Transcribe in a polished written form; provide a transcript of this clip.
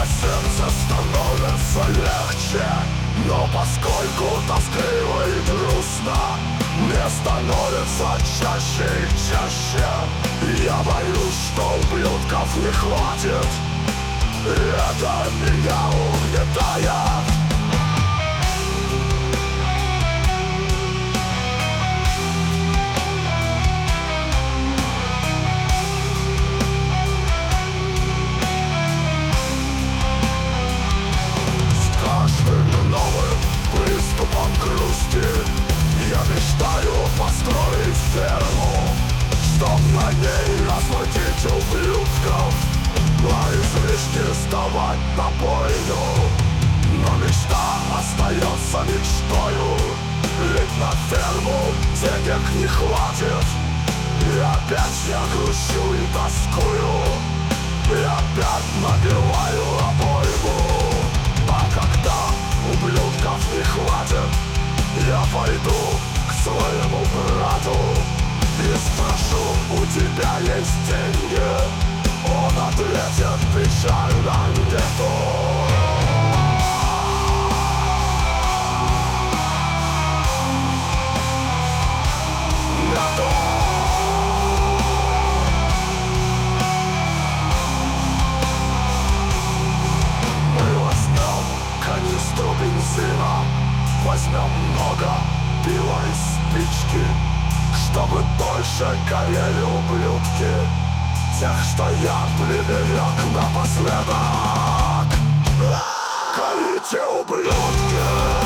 сердце становится легче. Но поскольку тоскливо и грустно мне становится чаще и чаще, я боюсь, что ублюдков не хватит, и это меня угнетает. Приступом грусти я мечтаю построить ферму, чтоб на ней разводить ублюдков, а излишне сдавать на бойню. Но мечта остается мечтою, ведь на ферму денег не хватит. И опять я грущу и тоскую, и опять набиваю обойму. А когда ублюдков не хватит, я пойду к своему брату и спрошу: у тебя есть деньги? Он ответит печально: нету. Канистру бензина, возьмем много пива и спички, чтобы дольше горели ублюдки, тех, что я приберег напоследок. Горите, ублюдки!